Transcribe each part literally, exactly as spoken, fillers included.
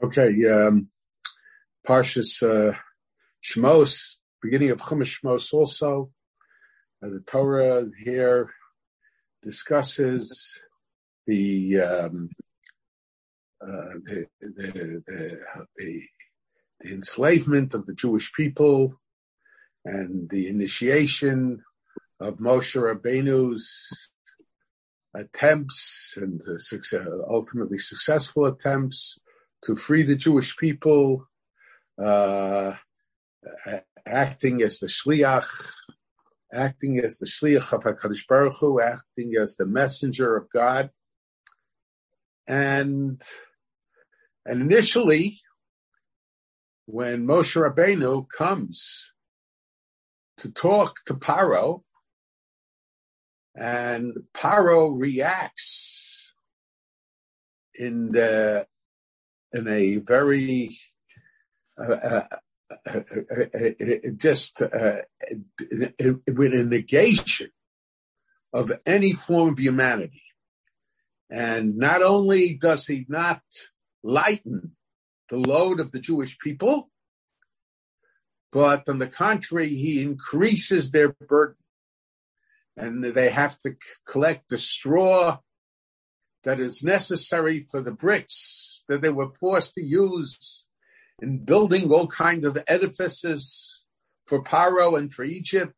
Okay, um, Parshas uh, Shmos, beginning of Chumash Shmos also. Uh, the Torah here discusses the, um, uh, the, the, the, the, the enslavement of the Jewish people and the initiation of Moshe Rabbeinu's attempts and the success, ultimately successful attempts to free the Jewish people, uh, acting as the shliach, acting as the shliach of HaKadosh Baruch Hu, acting as the messenger of God. And, and initially, when Moshe Rabbeinu comes to talk to Paro, and Paro reacts in the in a very uh, uh, uh, uh, uh, just uh, with a negation of any form of humanity. And not only does he not lighten the load of the Jewish people, but on the contrary, he increases their burden. And they have to collect the straw that is necessary for the bricks that they were forced to use in building all kinds of edifices for Paro and for Egypt.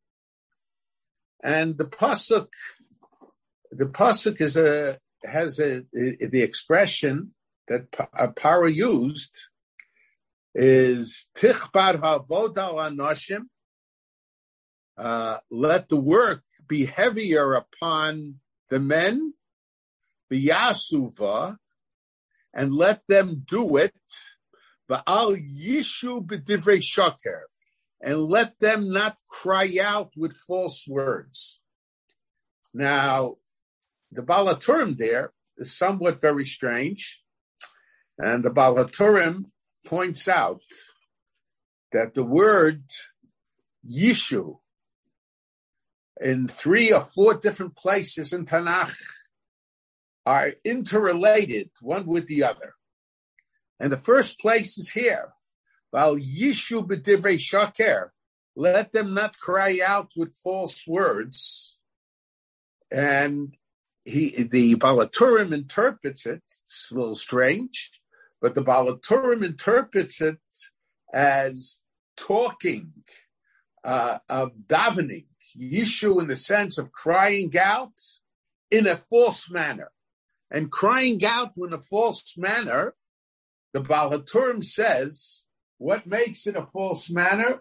And the pasuk, the pasuk is a has a, a the expression that Paro used is tichbar havod al anoshim. Uh, let the work be heavier upon the men, the Yasuva, and let them do it, Ba'al Yishu b'divrei shaker, and let them not cry out with false words. Now, the Baal HaTurim there is somewhat very strange, and the Baal HaTurim points out that the word Yishu in three or four different places in Tanakh are interrelated one with the other. And the first place is here. Val Yishu b'divrei shaker. Let them not cry out with false words. And he, the Baal HaTurim interprets it. It's a little strange, but the Baal HaTurim interprets it as talking uh, of davening. Yishu in the sense of crying out in a false manner. And crying out in a false manner, the Baal HaTurim says, what makes it a false manner?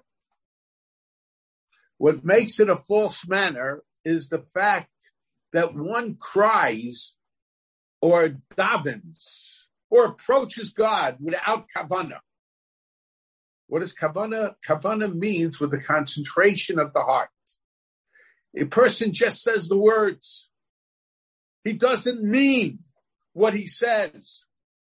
What makes it a false manner is the fact that one cries or davens or approaches God without kavanah. What does kavanah? Kavanah means with the concentration of the heart. A person just says the words. He doesn't mean what he says.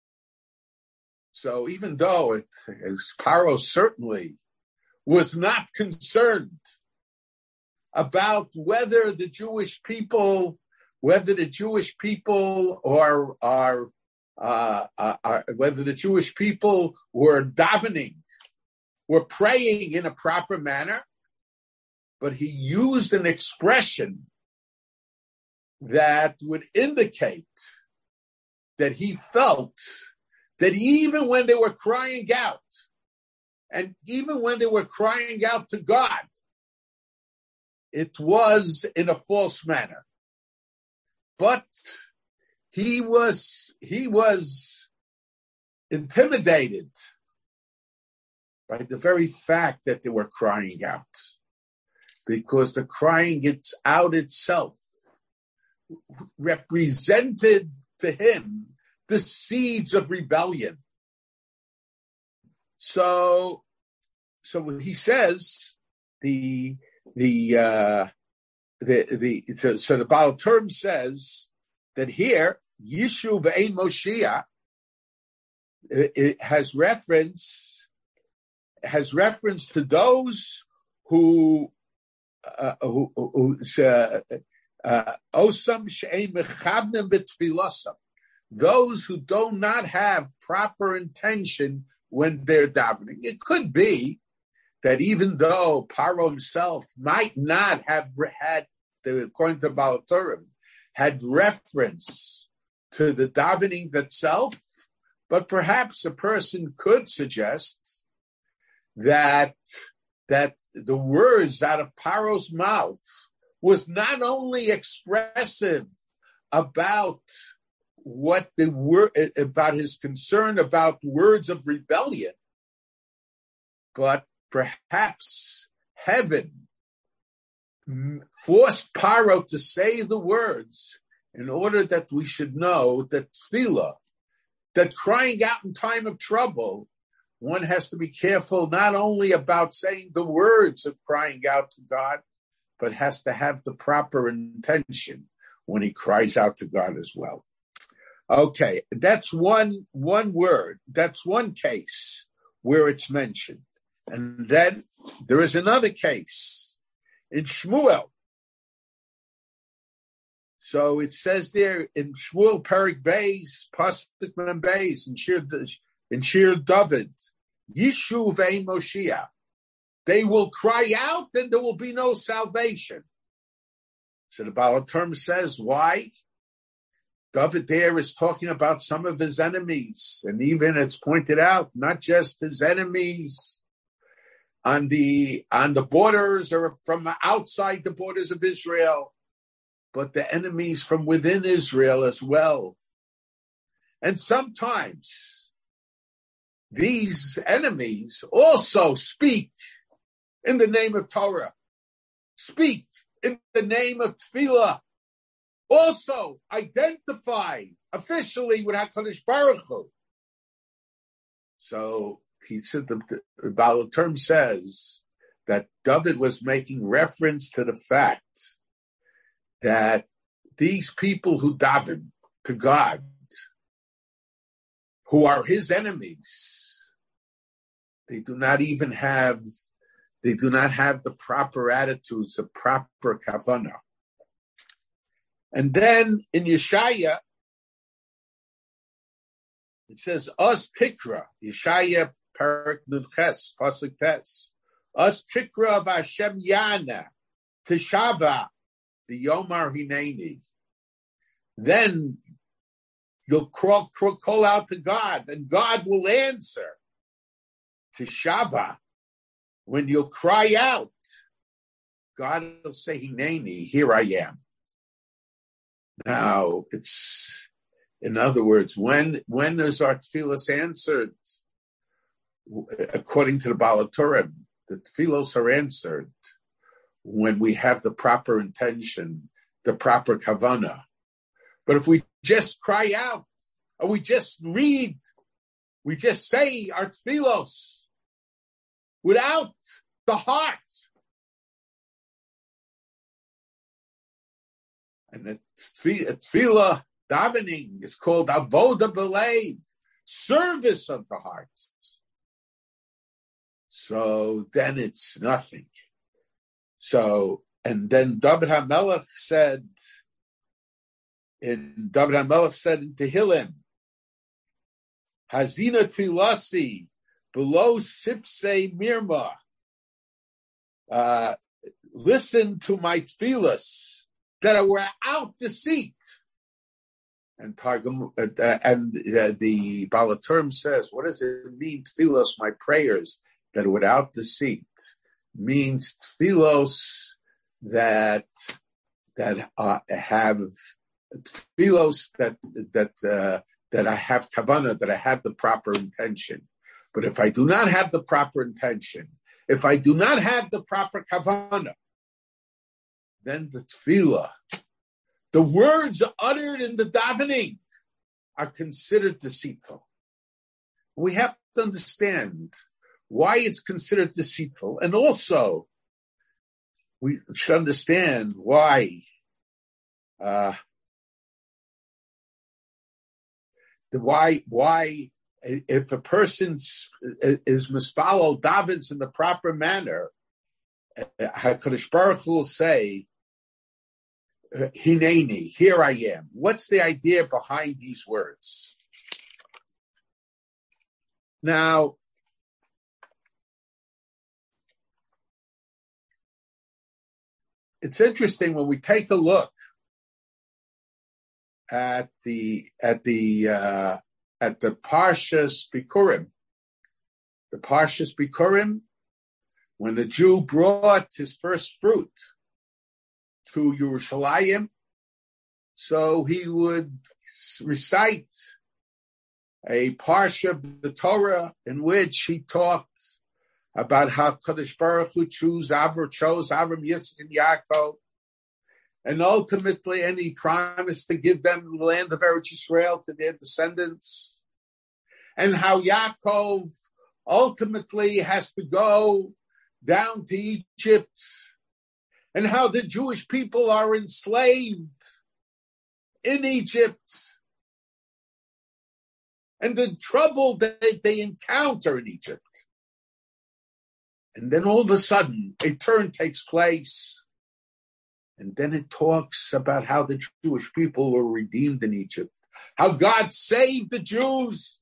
So even though it, Paro certainly was not concerned about whether the Jewish people, whether the Jewish people or are, uh, uh, are, whether the Jewish people were davening, were praying in a proper manner, but he used an expression that would indicate that he felt that even when they were crying out, and even when they were crying out to God, it was in a false manner. But he was, he was intimidated by the very fact that they were crying out. Because the crying it's out itself represented to him the seeds of rebellion. So, so he says the the uh, the the so, so the Baal HaTurim says that here Yishu v'ein Moshiach it, it has reference has reference to those who. Uh, who, who, uh, uh, those who do not have proper intention when they're davening. It could be that even though Paro himself might not have had, according to Baal HaTurim, had reference to the davening itself, but perhaps a person could suggest that that the words out of Paro's mouth was not only expressive about what the word about his concern about words of rebellion, but perhaps heaven forced Paro to say the words in order that we should know that tefillah, that crying out in time of trouble, one has to be careful not only about saying the words of crying out to God, but has to have the proper intention when he cries out to God as well. Okay, that's one, one word. That's one case where it's mentioned. And then there is another case in Shmuel. So it says there in Shmuel Perik Beis, Pasuk Mem Beis, in Shir, in Shir David, Yishuv Ein Moshiach. They will cry out and there will be no salvation. So the Baal HaTurim says, why? David there is talking about some of his enemies. And even it's pointed out, not just his enemies on the on the borders or from outside the borders of Israel, but the enemies from within Israel as well. And sometimes these enemies also speak in the name of Torah, speak in the name of Tefillah, also identify officially with HaKadosh Baruch Hu. So he said, the, the Baal HaTurim says that David was making reference to the fact that these people who daven to God, who are his enemies, they do not even have, they do not have the proper attitudes, the proper kavanah. And then in Yeshaya, it says, Us tikra, Yeshaya Parak Nudches, Pasuk Tes, Us tikra of Hashem Yana, Teshava, the Yomar Hineni. Then you'll call, call, call out to God, and God will answer. Teshava, when you'll cry out, God will say, Hineni, here I am. Now, it's, in other words, when when is our tefillos answered? According to the Baal HaTurim, the tefillos are answered when we have the proper intention, the proper kavanah. But if we just cry out, or we just read, we just say our tefillos without the heart, and the tefillah davening is called avoda b'leiv, service of the heart. So then it's nothing. So, and then David HaMelech said, in David HaMelech said in Tehillim, Hazina tefillasi below sipsei mirma. Uh, listen to my tefillas that were out deceit. And Targum, uh, and uh, the Baal HaTurim says, what does it mean, tefillos, my prayers, that are without deceit? Means tefillos that that uh, have tefillos that that uh, that I have kavanah, that I have the proper intention. But if I do not have the proper intention, if I do not have the proper kavanah, then the tefillah, the words uttered in the davening, are considered deceitful. We have to understand why it's considered deceitful, and also we should understand why uh, the why why if a person is mispalo davens in the proper manner, HaKadosh Baruch Hu will say, uh, Hineni, here I am. What's the idea behind these words? Now, it's interesting when we take a look at the at the uh, at the Parshas Bikurim. The Parshas Bikurim, when the Jew brought his first fruit to Yerushalayim, so he would recite a parsha of the Torah in which he talked about how Kadosh Baruch Hu chose Avram, chose Avram, Yitzchak, and Yaakov, and ultimately, and he promised to give them the land of Eretz Yisrael to their descendants, and how Yaakov ultimately has to go down to Egypt, and how the Jewish people are enslaved in Egypt, and the trouble that they encounter in Egypt. And then all of a sudden, a turn takes place. And then it talks about how the Jewish people were redeemed in Egypt, how God saved the Jews,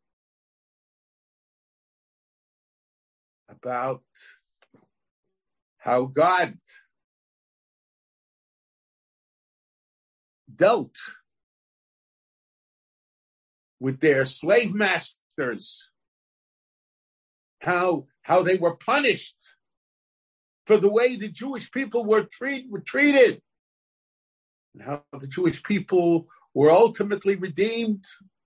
about how God dealt with their slave masters, how, how they were punished for the way the Jewish people were, treat, were treated, and how the Jewish people were ultimately redeemed.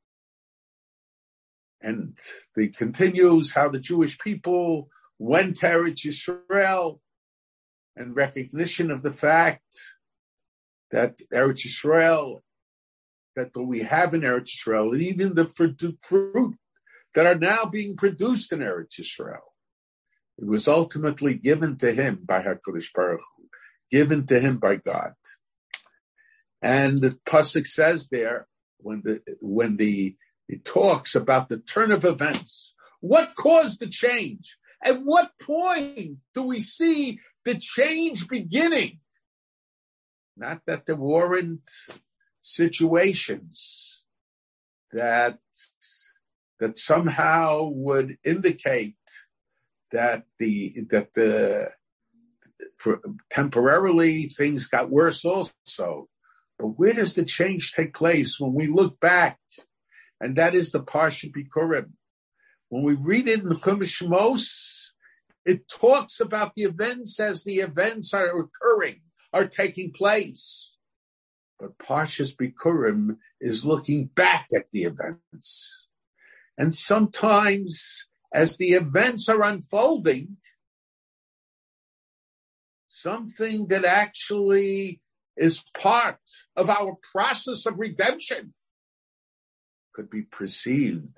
And it continues how the Jewish people went to Eretz Yisrael in recognition of the fact that Eretz Yisrael, that what we have in Eretz Yisrael, and even the fruit that are now being produced in Eretz Yisrael, it was ultimately given to him by HaKadosh Baruch Hu, given to him by God. And the pasuk says there, when the when the it talks about the turn of events, what caused the change? At what point do we see the change beginning? Not that there weren't situations that that somehow would indicate that the that the for temporarily things got worse also. But where does the change take place? When we look back, and that is the Parsha Bikurim. When we read it in the Chumash Shmos, it talks about the events as the events are occurring, are taking place. But Parshas Bikurim is looking back at the events. And sometimes, as the events are unfolding, something that actually is part of our process of redemption could be perceived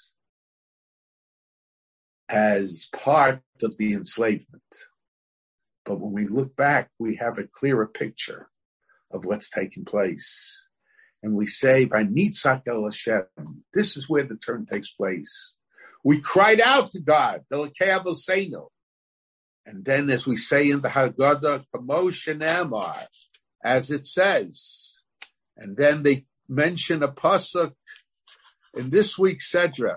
as part of the enslavement. But when we look back, we have a clearer picture of what's taking place. And we say, by Nitzak El Hashem, this is where the turn takes place. We cried out to God, Delakei Avoseinu. And then as we say in the Haggadah, Kamosh Emar, as it says, and then they mention a pasuk in this week's Sedra.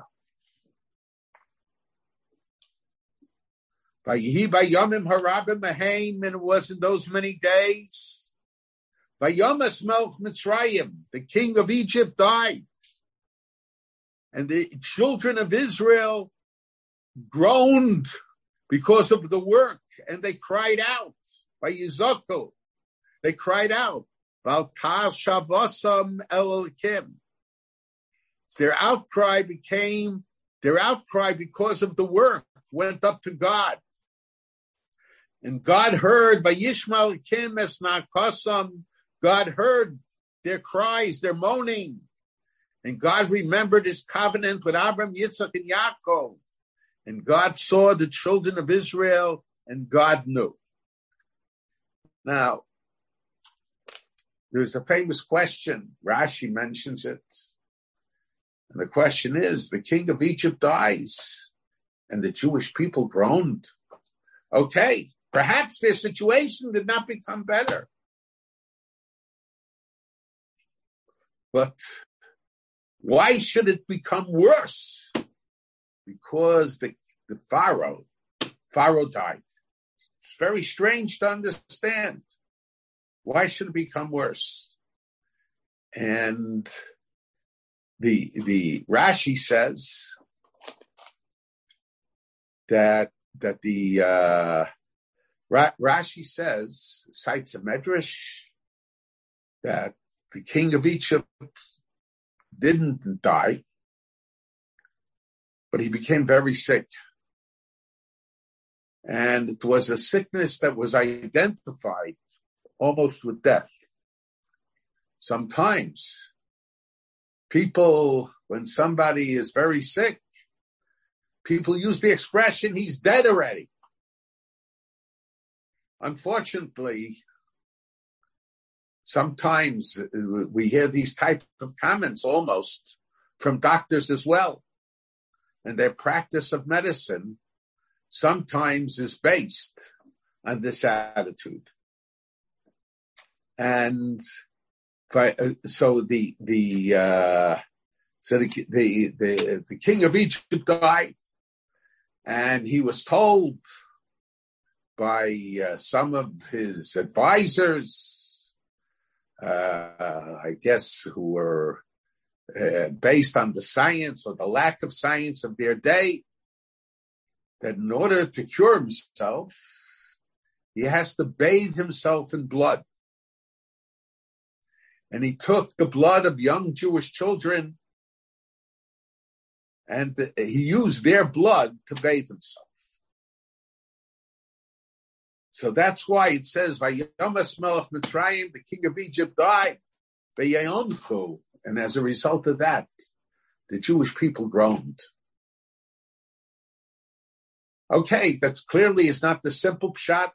Vayihi Bayomim Harabim Mahaim, and it was in those many days. Vayomas Melch Mitzrayim, the king of Egypt, died. And the children of Israel groaned because of the work, and they cried out. Vayizoku, they cried out. Valtar Shavosam El Elokim. Their outcry became, their outcry because of the work went up to God. And God heard, Vayishma Elokim es Nakosam, God heard their cries, their moaning. And God remembered his covenant with Abraham, Yitzchak, and Yaakov. And God saw the children of Israel, and God knew. Now, there's a famous question. Rashi mentions it. And the question is, the king of Egypt dies, and the Jewish people groaned. Okay, perhaps their situation did not become better. But why should it become worse? Because the, the Pharaoh, Pharaoh died. It's very strange to understand. Why should it become worse? And the the Rashi says that that the uh, Rashi says, cites a medrash, that the king of Egypt didn't die, but he became very sick. And it was a sickness that was identified almost with death. Sometimes people, when somebody is very sick, people use the expression, he's dead already. Unfortunately, sometimes we hear these type of comments almost from doctors as well. And their practice of medicine sometimes is based on this attitude. And so the the uh, so the, the the the king of Egypt died, and he was told by uh, some of his advisors, uh, I guess, who were uh, based on the science or the lack of science of their day, that in order to cure himself, he has to bathe himself in blood. And he took the blood of young Jewish children and he used their blood to bathe himself. So that's why it says, Vayomas Melech Mitzrayim, the king of Egypt died, Vayayonchu, and as a result of that, the Jewish people groaned. Okay, that's clearly is not the simple pshat,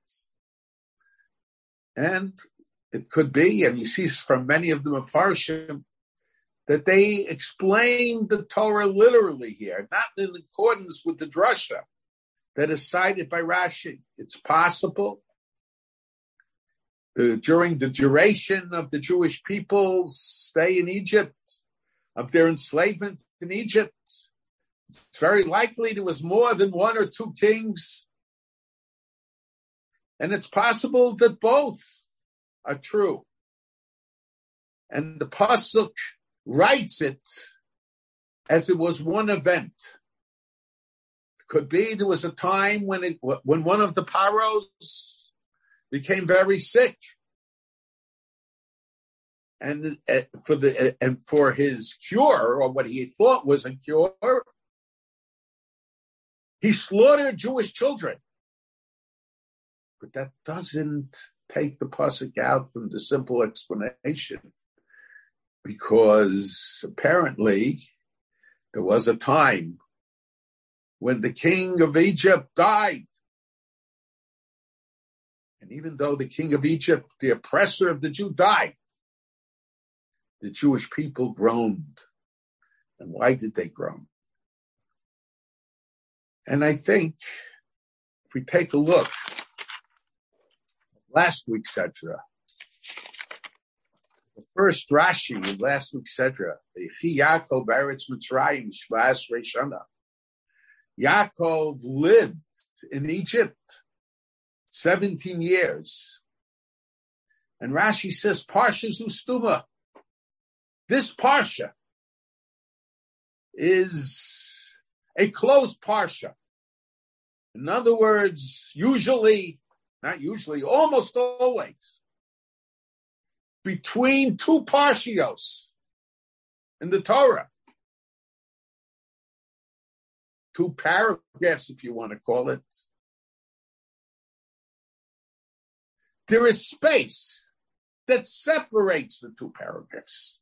and it could be, and you see from many of the Mefarshim, that they explain the Torah literally here, not in accordance with the drasha that is cited by Rashi. It's possible uh, during the duration of the Jewish people's stay in Egypt, of their enslavement in Egypt, it's very likely there was more than one or two kings. And it's possible that both are true. And the Pasuk writes it as it was one event. Could be there was a time when it, when one of the Paros became very sick, and for the and for his cure, or what he thought was a cure, he slaughtered Jewish children. But that doesn't take the pasuk out from the simple explanation, because apparently there was a time when the king of Egypt died. And even though the king of Egypt, the oppressor of the Jew, died, the Jewish people groaned. And why did they groan? And I think if we take a look, last week's Sedra, the first Rashi in last week's Sedra, the Chi Yaakov Eretz Mitzrayim Shvas Reishana. Yaakov lived in Egypt seventeen years. And Rashi says, Parsha Zustuma. This Parsha is a closed Parsha. In other words, usually, not usually, almost always, between two Parshios in the Torah, two paragraphs, if you want to call it, there is space that separates the two paragraphs.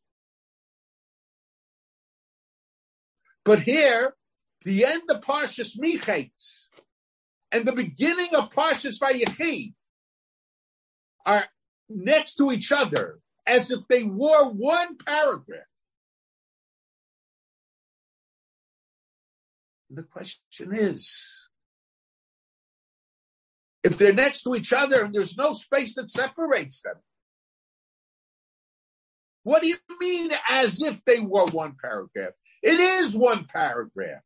But here, the end of Parshas Michetz and the beginning of Parshas Vayechi are next to each other as if they were one paragraph. The question is, if they're next to each other and there's no space that separates them, What do you mean as if they were one paragraph? It is one paragraph.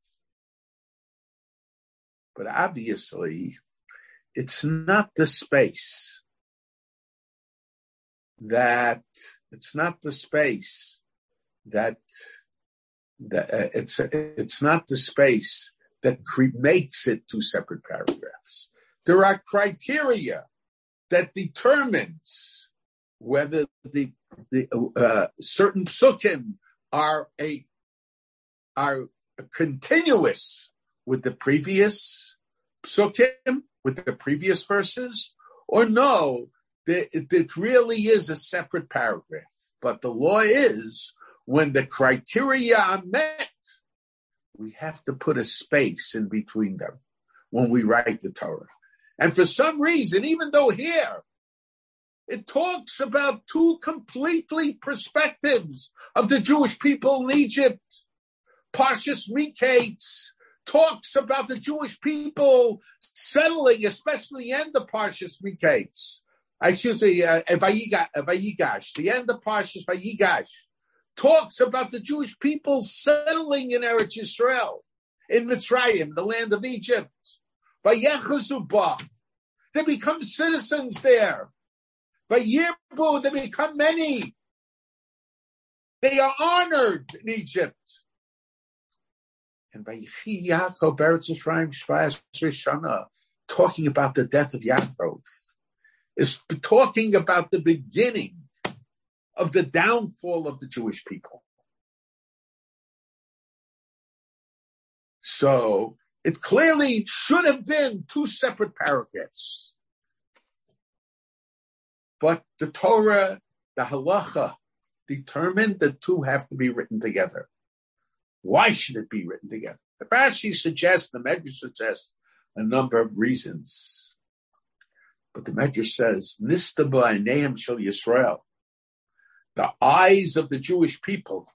But obviously, it's not the space that, it's not the space that, that uh, it's, it's not the space that cre- makes it two separate paragraphs. There are criteria that determines whether the, the uh, certain psukim are a, are continuous with the previous psukim, with the previous verses, or no, it, it really is a separate paragraph. But the law is, when the criteria are met, we have to put a space in between them when we write the Torah. And for some reason, even though here, it talks about two completely perspectives of the Jewish people in Egypt. Parshas Miketz talks about the Jewish people settling, especially the end of Parshas Miketz. Excuse me, uh, Vayigash, the end of Parshas Vayigash, talks about the Jewish people settling in Eretz Yisrael, in Mitzrayim, the land of Egypt. Vayechazu ba, they become citizens there. Vayirbu, they become many. They are honored in Egypt. And Vayichi Yaakov Beretz Yisrael Shvayas Shana, talking about the death of Yaakov, is talking about the beginning of the downfall of the Jewish people. So it clearly should have been two separate paragraphs. But the Torah, the halacha, determined that two have to be written together. Why should it be written together? The Rashi suggests, the Medrash suggests a number of reasons. But the Medrash says, Nista b'aneim shel Yisrael, the eyes of the Jewish people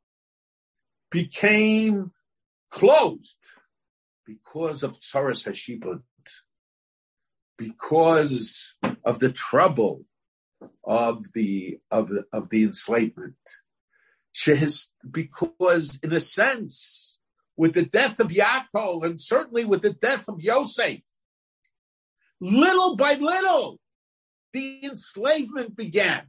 became closed because of Tsaras Hashibud, because of the trouble of the of the, of the enslavement. Has, because, in a sense, with the death of Yaakov and certainly with the death of Yosef, little by little, the enslavement began.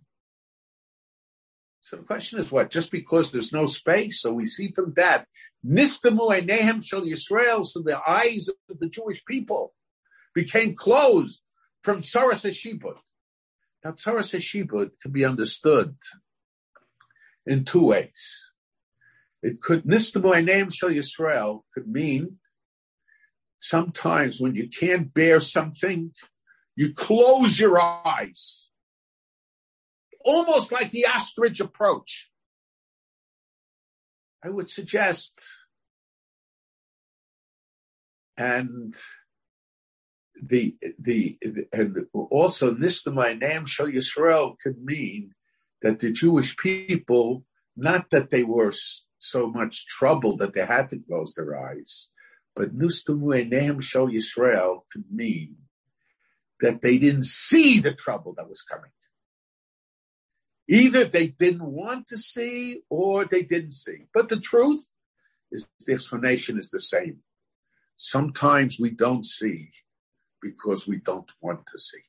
So the question is what? Just because there's no space? So we see from that, Nistamu Einehem Shel Yisrael, so the eyes of the Jewish people became closed from Tsaras Hashibud. Now, Tsaras Hashibud can be understood in two ways. It could, Nistamu Einehem Shel Yisrael could mean sometimes when you can't bear something, you close your eyes. Almost like the ostrich approach. I would suggest, and the the and also Nistamai Nam Shel Yisrael could mean that the Jewish people, not that they were so much trouble that they had to close their eyes, but Nistamai Nam Shel Yisrael could mean that they didn't see the trouble that was coming. Either they didn't want to see or they didn't see. But the truth is the explanation is the same. Sometimes we don't see because we don't want to see.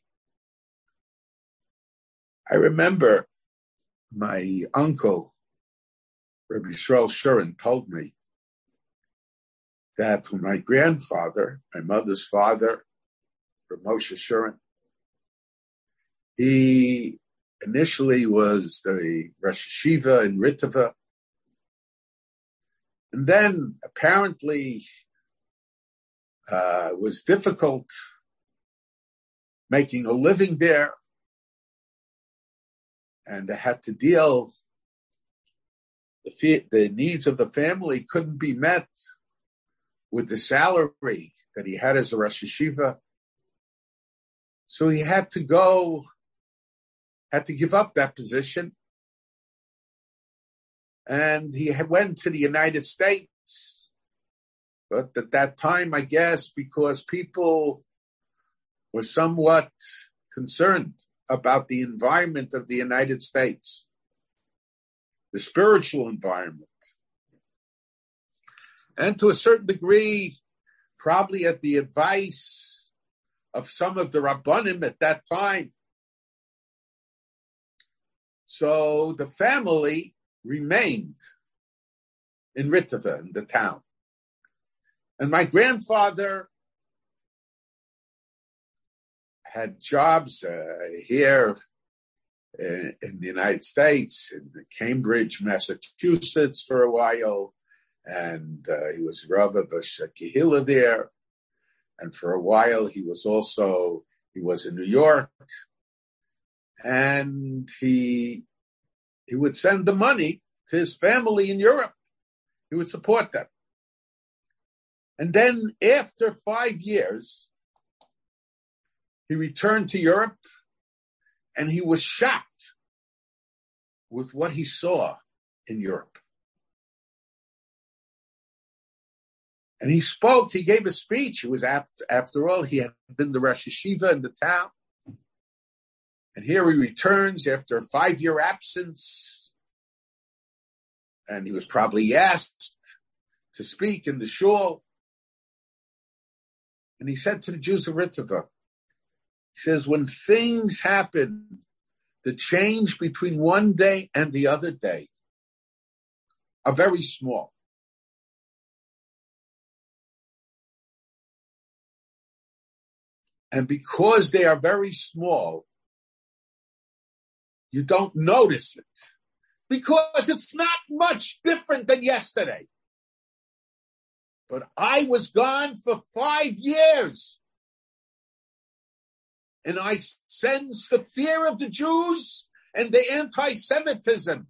I remember my uncle, Rabbi Yisrael Shuren, told me that when my grandfather, my mother's father, Rabbi Moshe Shuren, he initially was the Rosh Yeshiva in Ritva. And then apparently uh, it was difficult making a living there. And they had to deal, the, the needs of the family couldn't be met with the salary that he had as a Rosh Yeshiva. So he had to go had to give up that position. And he went to the United States. But at that time, I guess, because people were somewhat concerned about the environment of the United States. the spiritual environment. And to a certain degree, probably at the advice of some of the Rabbanim at that time. So the family remained in Ritva, in the town. And my grandfather had jobs uh, here in, in the United States, in Cambridge, Massachusetts for a while. And uh, he was Rav of a Kehillah there. And for a while, he was also, he was in New York. And he, he would send the money to his family in Europe. He would support them. And then after five years, he returned to Europe, and he was shocked with what he saw in Europe. And he spoke, he gave a speech. It was after, after all, he had been the Rosh Yeshiva in the town. And here he returns after a five-year absence. And he was probably asked to speak in the shul. And he said to the Jews of Ritva, he says, when things happen, the change between one day and the other day are very small. And because they are very small, you don't notice it. Because it's not much different than yesterday. But I was gone for five years. And I sense the fear of the Jews and the anti-Semitism.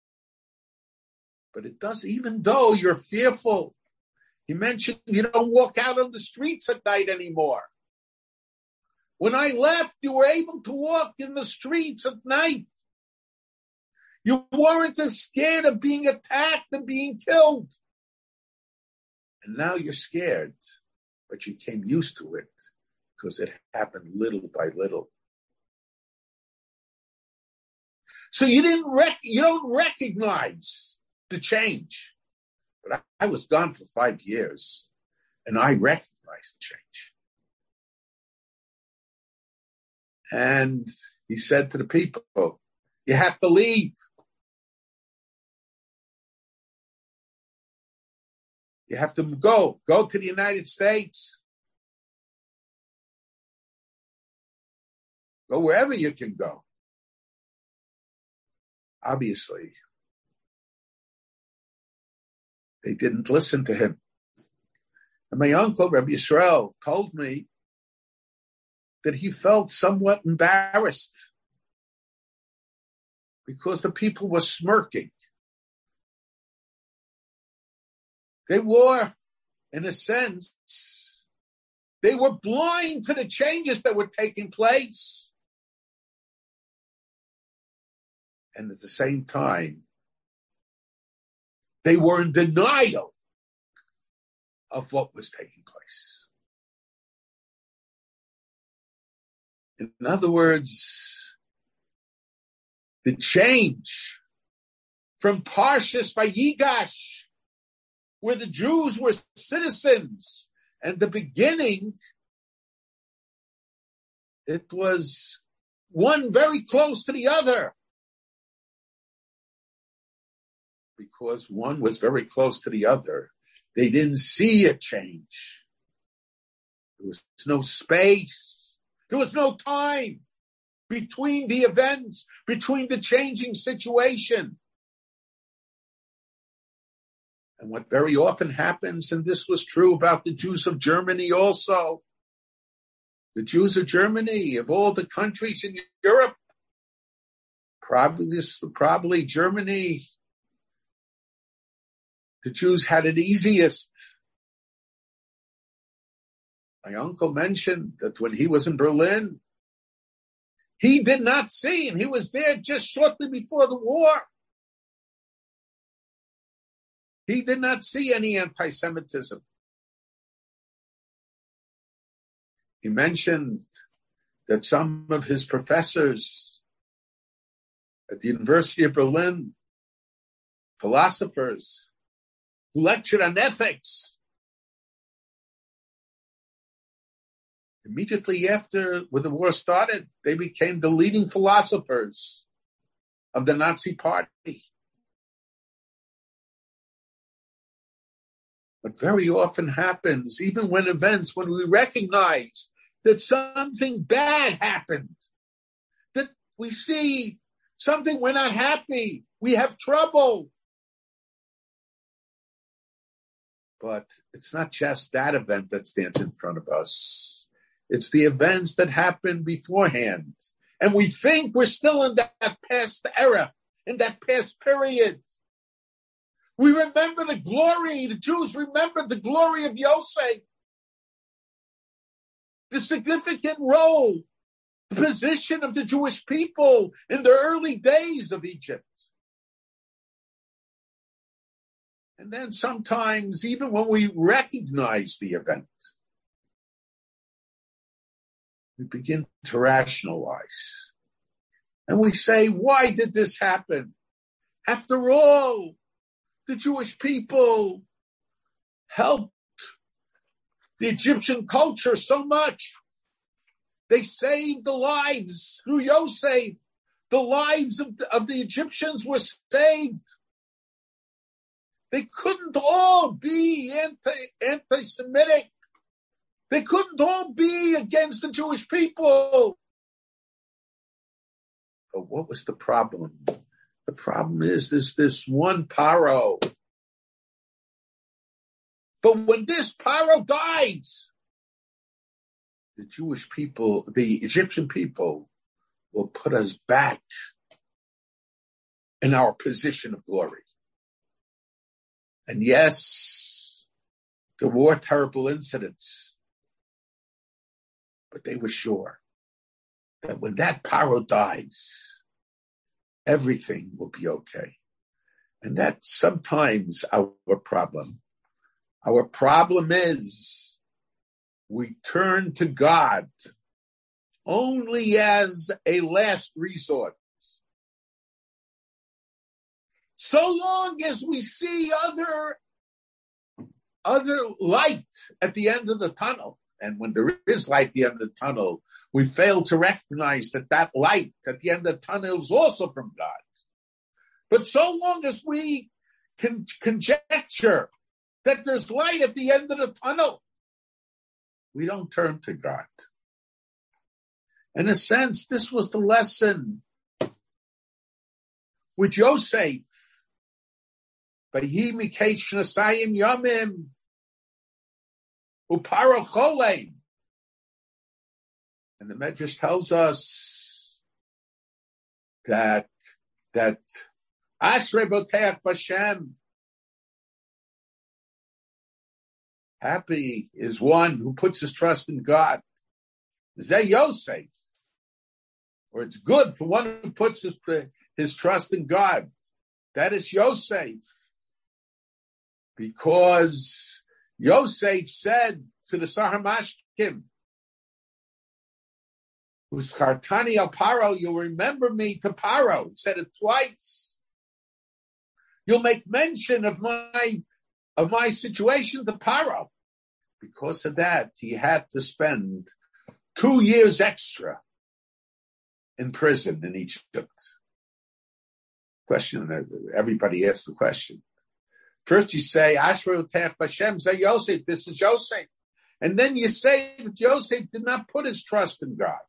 But it does, even though you're fearful. He mentioned you don't walk out on the streets at night anymore. When I left, you were able to walk in the streets at night. You weren't as scared of being attacked and being killed. And now you're scared, but you came used to it because it happened little by little. So you didn't rec- you don't recognize the change. But I, I was gone for five years, and I recognized the change. And he said to the people, you have to leave. You have to go. Go to the United States. Go wherever you can go. Obviously, they didn't listen to him. And my uncle, Rabbi Yisrael, told me that he felt somewhat embarrassed because the people were smirking. They were, in a sense, they were blind to the changes that were taking place. And at the same time, they were in denial of what was taking place. In other words, the change from Parshas Vayigash, where the Jews were citizens, and the beginning, it was one very close to the other. Because one was very close to the other, they didn't see a change. There was no space. There was no time between the events, between the changing situation. And what very often happens, and this was true about the Jews of Germany also, the Jews of Germany, of all the countries in Europe, probably this, probably Germany, the Jews had it easiest. My uncle mentioned that when he was in Berlin, he did not see, and he was there just shortly before the war. He did not see any anti-Semitism. He mentioned that some of his professors at the University of Berlin philosophers who lectured on ethics. Immediately after, when the war started, they became the leading philosophers of the Nazi Party. What very often happens, even when events, when we recognize that something bad happened, that we see something we're not happy, we have trouble. But it's not just that event that stands in front of us. It's the events that happened beforehand. And we think we're still in that past era, in that past period. We remember the glory, the Jews remember the glory of Yosef, the significant role, the position of the Jewish people in the early days of Egypt. And then sometimes, even when we recognize the event, we begin to rationalize. And we say, why did this happen? After all, the Jewish people helped the Egyptian culture so much. They saved the lives through Yosef. The lives of the, of the Egyptians were saved. They couldn't all be anti, anti-Semitic. They couldn't all be against the Jewish people. But what was the problem? The problem is there's this one Paro. But when this Paro dies, the Jewish people, the Egyptian people, will put us back in our position of glory. And yes, there were terrible incidents, but they were sure that when that Paro dies, everything will be okay. And that's sometimes our problem. Our problem is we turn to God only as a last resort. So long as we see other, other light at the end of the tunnel, and when there is light at the end of the tunnel, we fail to recognize that that light at the end of the tunnel is also from God. But so long as we can conjecture that there's light at the end of the tunnel, we don't turn to God. In a sense, this was the lesson with Yosef. Vayhi mikesh nasayim yamim uparo choleim. And the Medrash tells us that that Ashrei boteach b'Hashem, happy is one who puts his trust in God. Zeh Yosef, or it's good for one who puts his, his trust in God. That is Yosef, because Yosef said to the Sahamashkim, who's Chartani al Paro, you'll remember me to Paro. He said it twice. You'll make mention of my of my situation to Paro. Because of that, he had to spend two years extra in prison in Egypt. Question, everybody asks the question. First you say, Ashrei Utech B'Hashem, say Yosef, this is Yosef. And then you say that Yosef did not put his trust in God.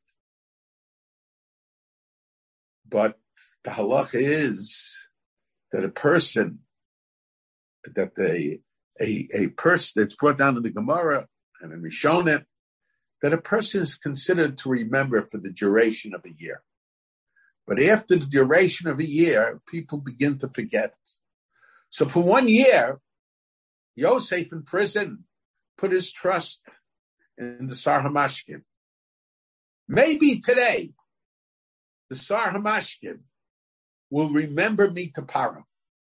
But the halacha is that a person, that they, a, a person that's brought down in the Gemara and in Rishonim, that a person is considered to remember for the duration of a year. But after the duration of a year, people begin to forget. So for one year, Yosef in prison put his trust in the Sar Hamashkim. Maybe today, the Sar Hamashkim will remember me to Paro.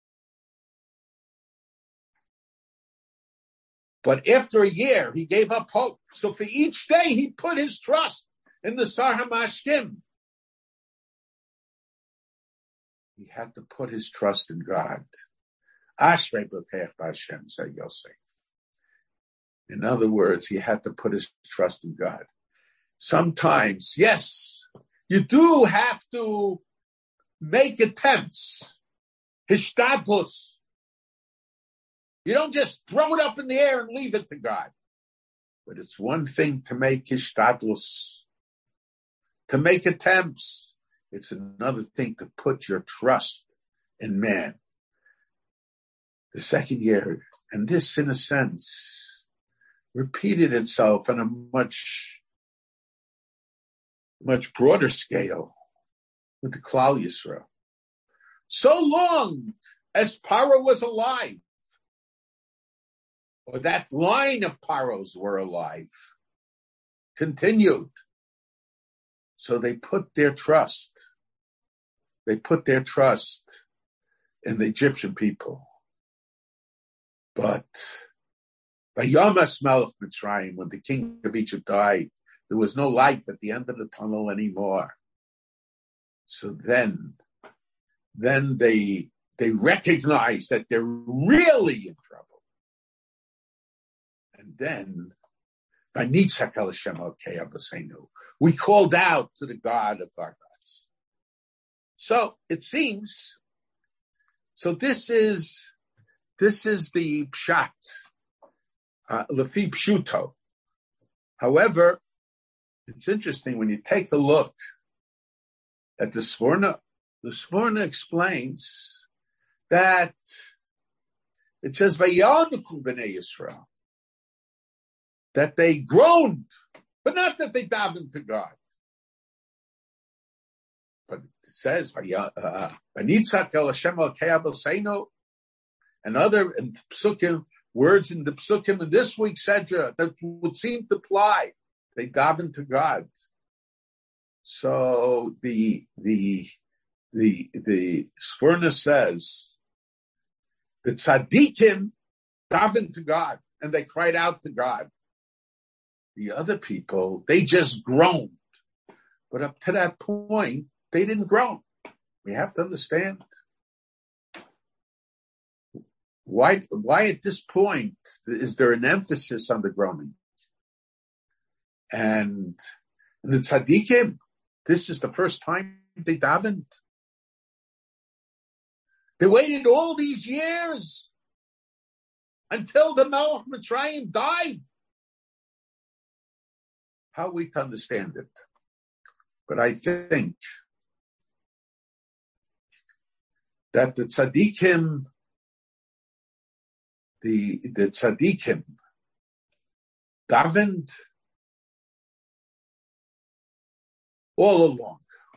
But after a year, he gave up hope. So for each day, he put his trust in the Sar Hamashkim. He had to put his trust in God. Ashrei b'teach b'Hashem, said Yosef. In other words, he had to put his trust in God. Sometimes, yes, you do have to make attempts. Hishtadlus. You don't just throw it up in the air and leave it to God. But it's one thing to make hishtadlus, to make attempts. It's another thing to put your trust in man. The second year, and this, in a sense, repeated itself on a much, much broader scale with the Klal Yisrael. So long as Paro was alive, or that line of Paros were alive, continued. So they put their trust, they put their trust in the Egyptian people. But by Yamas Melech Mitzrayim, when the king of Egypt died, there was no light at the end of the tunnel anymore. So then, then they they recognized that they're really in trouble. And then, we called out to the God of our gods. So it seems, so this is this is the pshat, lefi pshuto. However, it's interesting when you take a look at the Sforno. The Sforno explains that it says Vayanuchu b'nei Yisrael, that they groaned, but not that they davened to God. But it says, uh, and other in psukim, words in the psukim in this week's Sedra that would seem to apply. They davened to God. So the the the the Sforno says that tzaddikim davened to God and they cried out to God. The other people, they just groaned. But up to that point, they didn't groan. We have to understand. Why, why at this point is there an emphasis on the groaning? And, and the tzaddikim, this is the first time they davened. They waited all these years until the Melech Mitzrayim died. How we to understand it? But I think that the tzaddikim, the the tzaddikim, davened all along.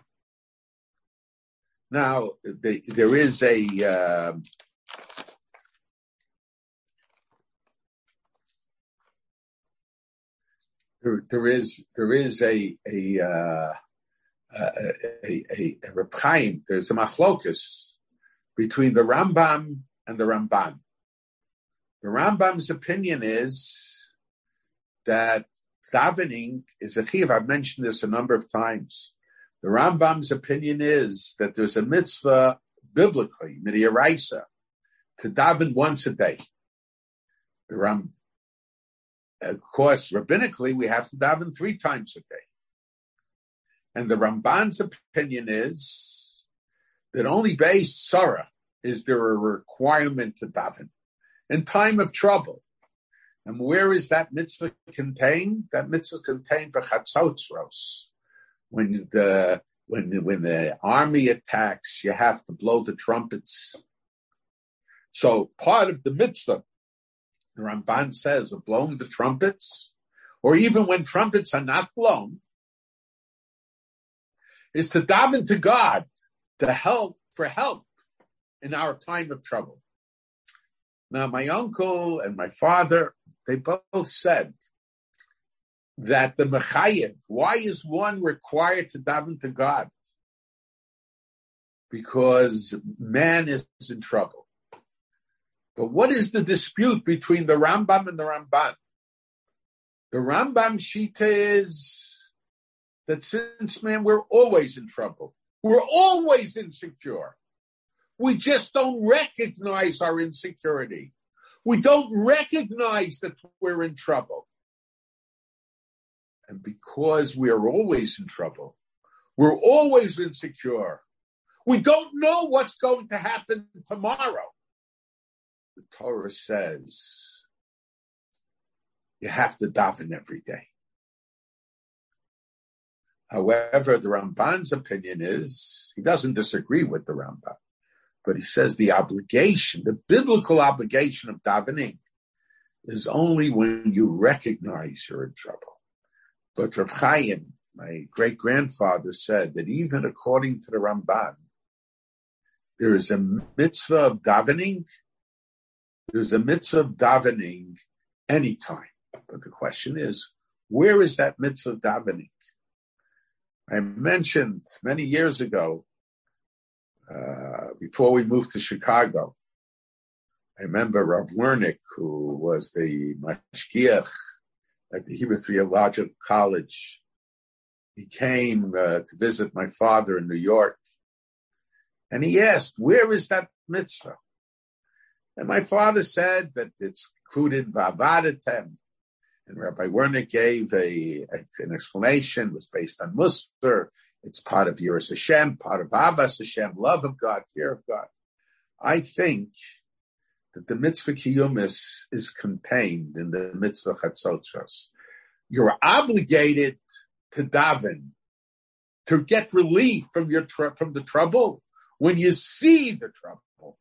Now the, there is a uh, there, there is there is a a uh, a a, a, a Reb Chaim. There's a machlokus between the Rambam and the Ramban. The Rambam's opinion is that davening is a chiyuv. I've mentioned this a number of times. The Rambam's opinion is that there's a mitzvah biblically, midiraisa, to daven once a day. The Ram, of course, rabbinically, we have to daven three times a day. And the Ramban's opinion is that only based Sarah is there a requirement to daven in time of trouble. And where is that mitzvah contained? That mitzvah contained b'chatzotzros. When the when when the army attacks, you have to blow the trumpets. So part of the mitzvah, the Ramban says, of blowing the trumpets, or even when trumpets are not blown, is to daven to God to help for help in our time of trouble. Now, my uncle and my father, they both said that the mechayev, why is one required to daven to God? Because man is in trouble. But what is the dispute between the Rambam and the Ramban? The Rambam shita is that since man, we're always in trouble. We're always insecure. We just don't recognize our insecurity. We don't recognize that we're in trouble. And because we are always in trouble, we're always insecure. We don't know what's going to happen tomorrow. The Torah says you have to daven every day. However, the Ramban's opinion is, he doesn't disagree with the Ramban, but he says the obligation, the biblical obligation of davening is only when you recognize you're in trouble. But Reb Chaim, my great-grandfather, said that even according to the Ramban, there is a mitzvah of davening, there's a mitzvah of davening anytime. But the question is, where is that mitzvah of davening? I mentioned many years ago, uh, before we moved to Chicago, I remember Rav Wernick, who was the mashgiach at the Hebrew Theological College. He came uh, to visit my father in New York, and he asked, where is that mitzvah? And my father said that it's included in Va'avadetem. And Rabbi Wernick gave a, a, an explanation. It was based on Musar. It's part of Yiras Hashem, part of Avas Hashem, love of God, fear of God. I think that the mitzvah kiyumis is contained in the mitzvah chatzotros. You're obligated to daven, to get relief from your tr- from the trouble when you see the trouble.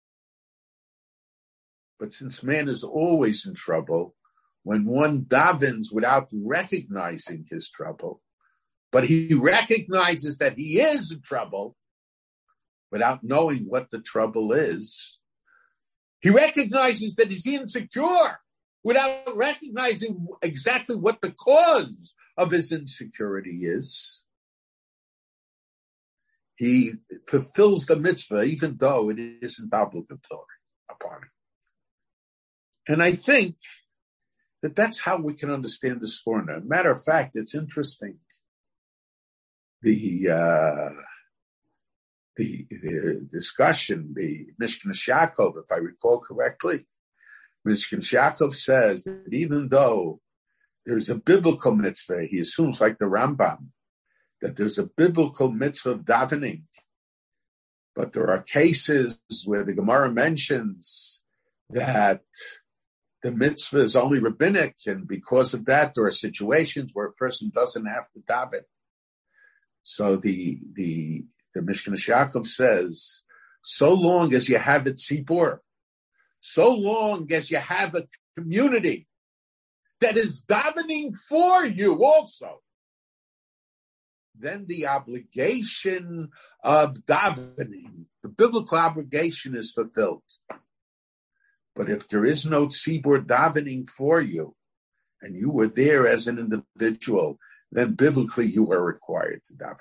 But since man is always in trouble, when one davens without recognizing his trouble, but he recognizes that he is in trouble without knowing what the trouble is, he recognizes that he's insecure without recognizing exactly what the cause of his insecurity is. He fulfills the mitzvah even though it isn't obligatory upon him. And I think that that's how we can understand this Sforno. Matter of fact, it's interesting. The uh, the, the discussion, the Mishkan Yaakov, if I recall correctly, Mishkan Yaakov says that even though there's a biblical mitzvah, he assumes, like the Rambam, that there's a biblical mitzvah of davening, but there are cases where the Gemara mentions that the mitzvah is only rabbinic, and because of that, there are situations where a person doesn't have to daven. So the the the Mishkan Yaakov says, so long as you have a tzibur, so long as you have a community that is davening for you also, then the obligation of davening, the biblical obligation, is fulfilled. But if there is no tzibur davening for you, and you were there as an individual, then biblically you are required to daven.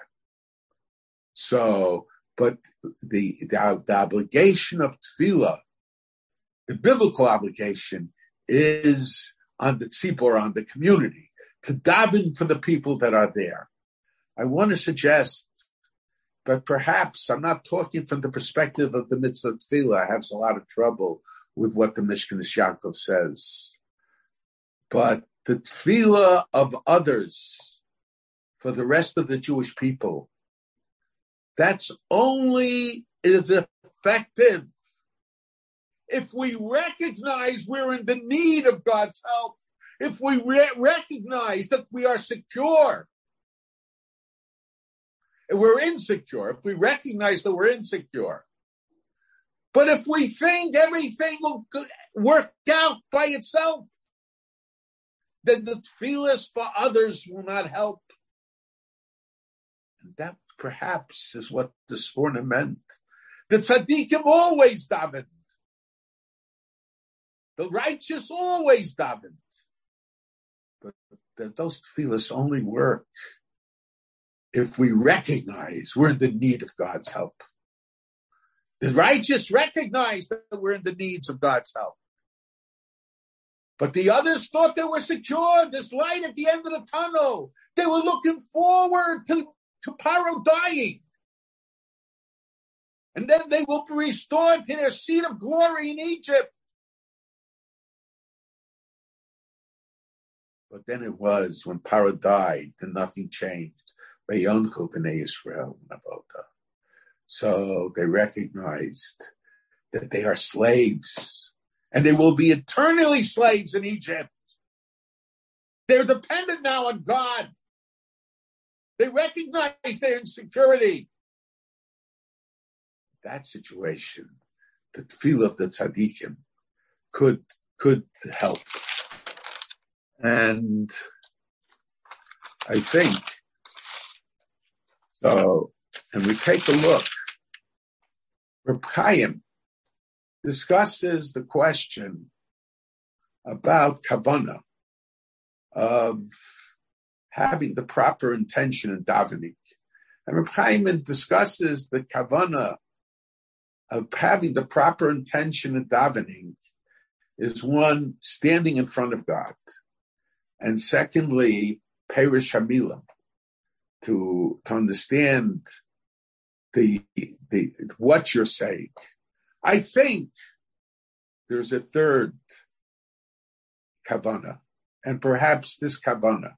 So, but the, the, the obligation of tefillah, the biblical obligation, is on the tzibur, on the community, to daven for the people that are there. I want to suggest, but perhaps I'm not talking from the perspective of the mitzvah tefillah. I have a lot of trouble with what the Mishkan Yaakov says. But the tefillah of others for the rest of the Jewish people, that's only is effective if we recognize we're in the need of God's help, if we re- recognize that we are secure, and we're insecure, if we recognize that we're insecure. But if we think everything will work out by itself, then the tefillahs for others will not help. And that perhaps is what the Sforno meant. The tzaddikim always davened. The righteous always davened. But those tefillahs only work if we recognize we're in the need of God's help. The righteous recognize that we're in the needs of God's help. But the others thought they were secure, this light at the end of the tunnel. They were looking forward to, to Paro dying. And then they will be restored to their seat of glory in Egypt. But then it was when Paro died, then nothing changed. Vayonchu b'nei Yisrael nabota. So they recognized that they are slaves, and they will be eternally slaves in Egypt. They're dependent now on God. They recognize their insecurity. That situation, the tefillah of the tzaddikim, could could help. And I think so. And we take a look. Reb Chaim discusses the question about kavanah, of having the proper intention in davening. And Reb Chaim discusses the kavanah of having the proper intention in davening is one, standing in front of God, and secondly, Perish Hamilam, to, to understand the, the what you're saying. I think there's a third kavanah, and perhaps this kavanah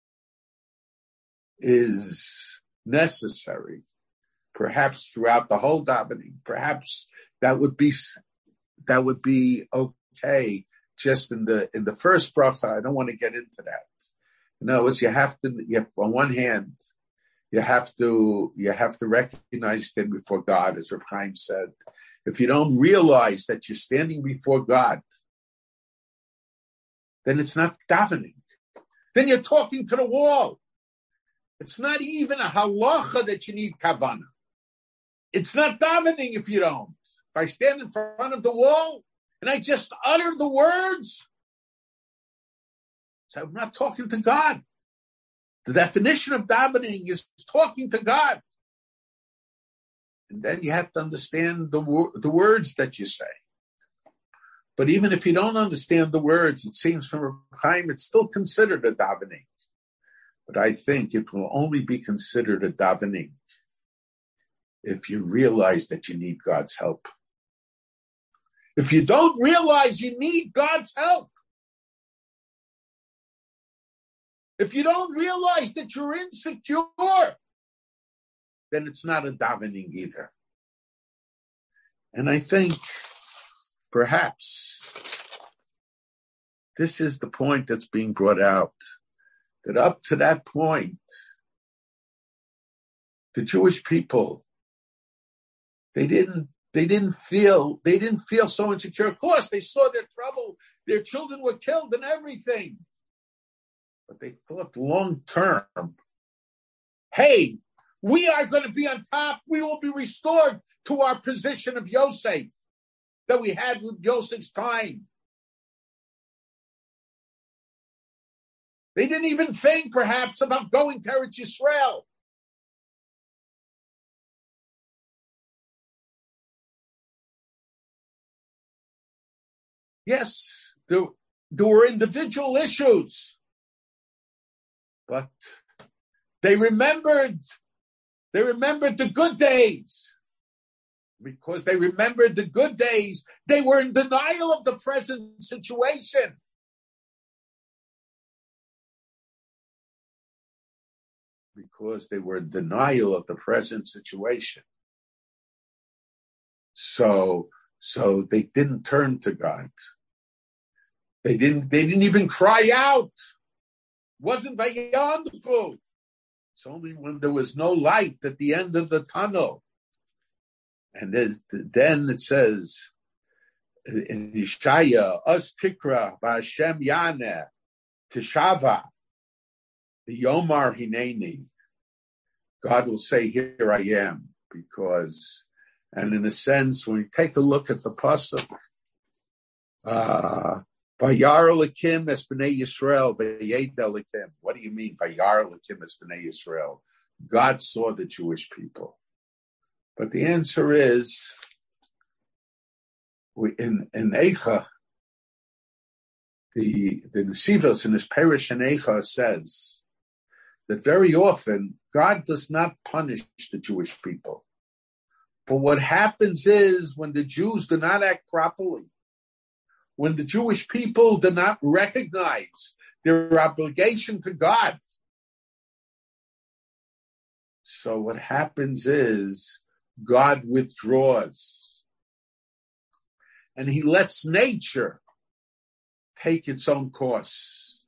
is necessary, perhaps throughout the whole davening. Perhaps that would be that would be okay just in the in the first bracha. I don't want to get into that. In other words, you have to. You have, on one hand, you have to you have to recognize that before God, as Reb Chaim said. If you don't realize that you're standing before God, then it's not davening. Then you're talking to the wall. It's not even a halacha that you need kavanah. It's not davening if you don't. If I stand in front of the wall and I just utter the words, so I'm not talking to God. The definition of davening is talking to God. And then you have to understand the, wor- the words that you say. But even if you don't understand the words, it seems from Reb Chaim, it's still considered a davening. But I think it will only be considered a davening if you realize that you need God's help. If you don't realize you need God's help, if you don't realize that you're insecure, then it's not a davening either. And I think perhaps this is the point that's being brought out, that up to that point, the Jewish people, they didn't they didn't feel they didn't feel so insecure. Of course, they saw their trouble, their children were killed and everything. But they thought long term, hey, we are going to be on top. We will be restored to our position of Yosef that we had with Yosef's time. They didn't even think, perhaps, about going to Eretz Yisrael. Yes, there, there were individual issues, but they remembered, they remembered the good days. Because they remembered the good days, they were in denial of the present situation. Because they were in denial of the present situation. So, so they didn't turn to God. They didn't, they didn't even cry out. It wasn't vayanchu. It's only when there was no light at the end of the tunnel. And then it says in Yeshaya, Us tikra ba'Hashem yaneh teshava v'yomar hineni. God will say, here I am, because, and in a sense, when we take a look at the pasuk, uh, Vayar Elokim es b'nei Yisrael v'yed Elokim. What do you mean, Vayar Elokim es b'nei Yisrael? God saw the Jewish people. But the answer is, we, in, in Eicha, the, the Nesivos in his Perish in Eicha says that very often God does not punish the Jewish people. But what happens is when the Jews do not act properly, when the Jewish people do not recognize their obligation to God, so what happens is God withdraws and he lets nature take its own course.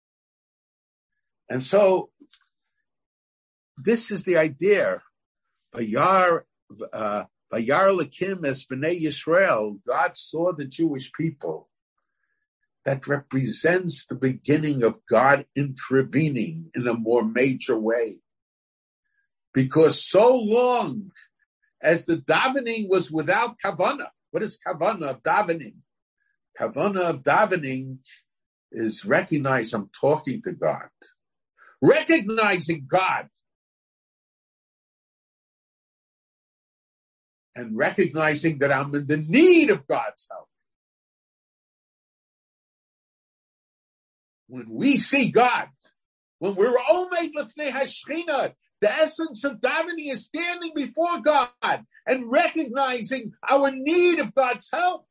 And so this is the idea. Vayar uh, Vayar Lakim as Bnei Yisrael, God saw the Jewish people. That represents the beginning of God intervening in a more major way. Because so long as the davening was without kavanah, what is kavanah of davening? Kavanah of davening is recognize I'm talking to God. Recognizing God. And recognizing that I'm in the need of God's help. When we see God, when we're omed lefnei hashchina, the essence of davening is standing before God and recognizing our need of God's help.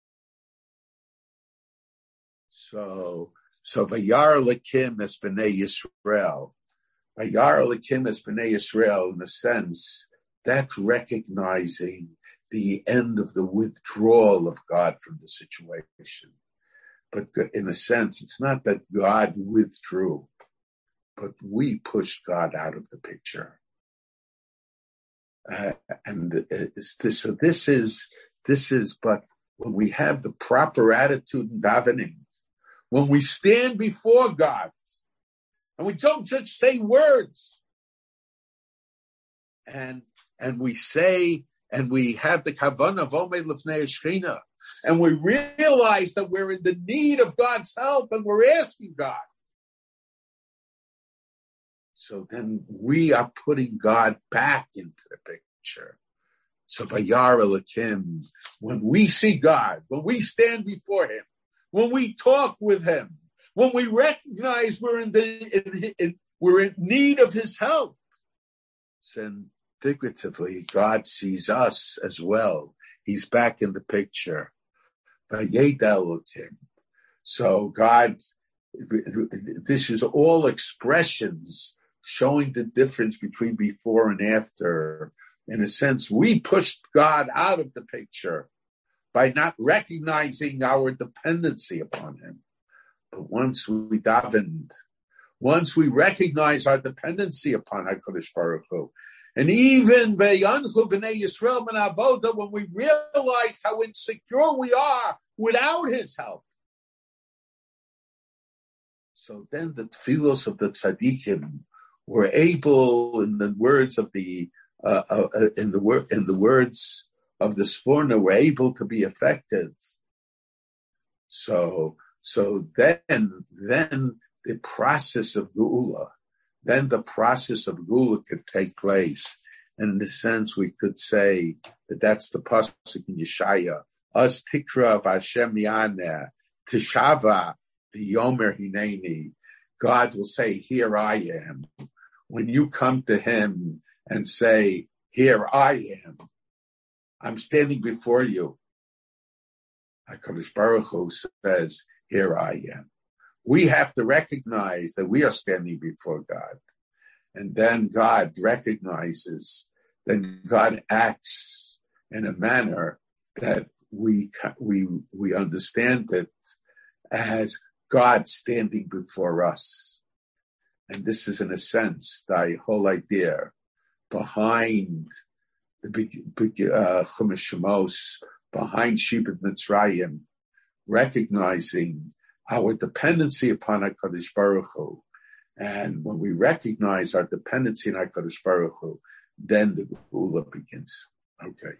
So, so Vayar Lakim es Bnei Yisrael. Vayar Lakim es Bnei Yisrael, in a sense, that's recognizing the end of the withdrawal of God from the situation. But in a sense, it's not that God withdrew, but we pushed God out of the picture. Uh, and it's this, so this is, this is, but when we have the proper attitude in davening, when we stand before God, and we don't just say words, and and we say, and we have the kavanah of omed lefnei hashchina, and we realize that we're in the need of God's help, and we're asking God. So then we are putting God back into the picture. So Vayar Elokim, when we see God, when we stand before Him, when we talk with Him, when we recognize we're in the in, in, we're in need of His help, then figuratively God sees us as well. He's back in the picture. Vayed Elokim. So God, this is all expressions showing the difference between before and after. In a sense, we pushed God out of the picture by not recognizing our dependency upon Him. But once we davened, once we recognize our dependency upon HaKadosh Baruch Hu, and even Ve'yanchu B'nei Yisrael Min Avoda, when we realize how insecure we are without His help. So then the tefillos of the tzaddikim were able, in the words of the uh, uh, in the word in the words of the Sforno, were able to be effective. So so then then the process of Geula, then the process of Geula could take place. And in a sense, we could say that that's the pasuk in Yeshaya. As tikra v'Hashem yaneh tishava v'yomer hineni. God will say, "Here I am." When you come to Him and say, "Here I am, I'm standing before you," HaKadosh Baruch Hu says, "Here I am." We have to recognize that we are standing before God. And then God recognizes, then God acts in a manner that we we we understand it as God standing before us. And this is, in a sense, the whole idea behind the big, big uh, Chumash Shemos, behind Shibud Mitzrayim, recognizing our dependency upon HaKadosh Baruch Hu. And when we recognize our dependency on HaKadosh Baruch Hu, then the Geula begins. Okay.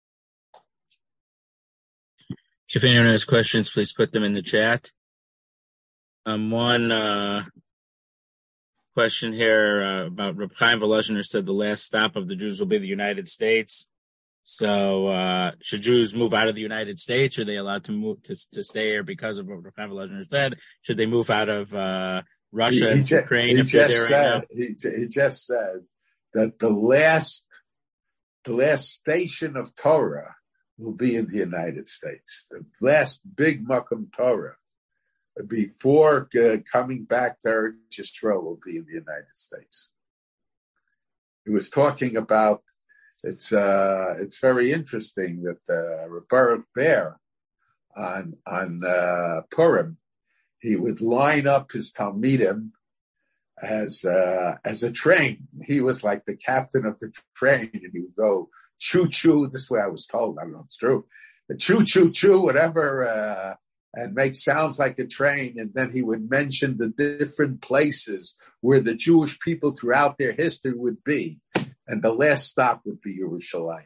If anyone has questions, please put them in the chat. Um, one uh, question here uh, about Reb Chaim Volozhiner said the last stop of the Jews will be the United States. So uh, should Jews move out of the United States? Are they allowed to move to, to stay here because of what Reb Chaim Volozhiner said? Should they move out of uh, Russia he, he and ju- Ukraine if they're there said, right now? He, he just said that the last the last station of Torah will be in the United States. The last big Makom Torah before uh, coming back to Eretz Yisrael will be in the United States. He was talking about, it's uh, it's very interesting that uh, Baruch Ber on, on uh, Purim, he would line up his Talmidim as uh, as a train. He was like the captain of the train, and he would go choo choo. This is the way I was told. I don't know if it's true. Choo choo choo, whatever, uh, and make sounds like a train. And then he would mention the different places where the Jewish people throughout their history would be, and the last stop would be Yerushalayim.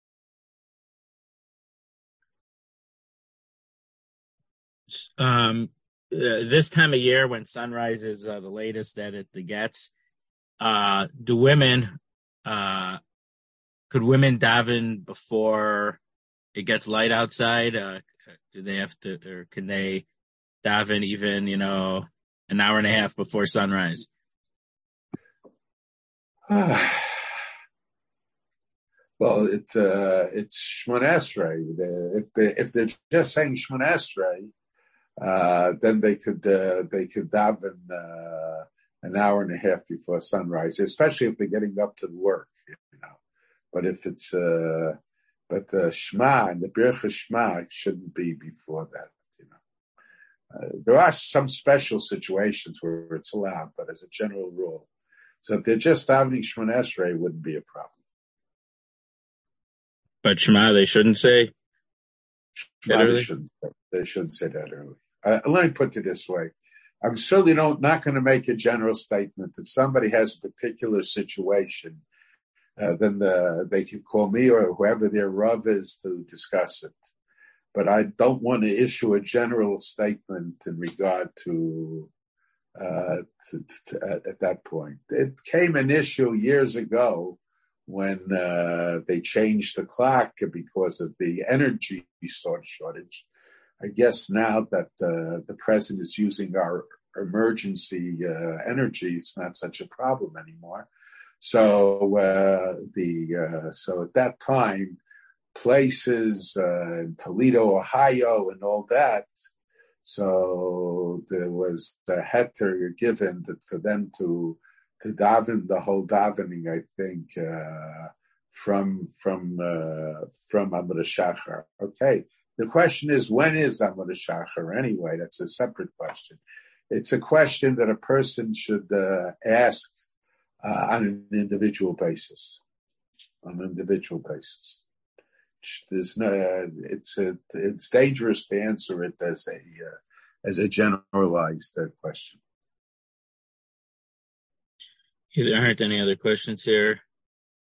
Um. Uh, this time of year when sunrise is uh, the latest that it gets, uh, do women, uh, could women daven before it gets light outside? Uh, do they have to, or can they daven even, you know, an hour and a half before sunrise? Well, it's uh, it's Shmoneh Esrei. If they if they're just saying Shmoneh Esrei, Uh, then they could uh, they could daven uh, an hour and a half before sunrise, especially if they're getting up to work, you know. But if it's uh, but the Shema and the Bircha Shema shouldn't be before that, you know. Uh, there are some special situations where it's allowed, but as a general rule, so if they're just davening Shmoneh Esrei, it wouldn't be a problem. But Shema they shouldn't say. Shema they shouldn't. They shouldn't say that early. Uh, let me put it this way. I'm certainly don't, not going to make a general statement. If somebody has a particular situation, uh, then the, they can call me or whoever their Rav is to discuss it. But I don't want to issue a general statement in regard to, uh, to, to at, at that point. It came an issue years ago when uh, they changed the clock because of the energy shortage. I guess now that uh, the president is using our emergency uh, energy, it's not such a problem anymore. So uh, the uh, so at that time, places uh, in Toledo, Ohio, and all that. So there was a heter given that for them to to daven the whole davening. I think uh, from from uh, from Amud Shachar. Okay. The question is, when is Amud Shachar anyway? That's a separate question. It's a question that a person should uh, ask uh, on an individual basis. On an individual basis. There's no, uh, it's a, it's dangerous to answer it as a uh, as a generalized uh, question. There aren't any other questions here.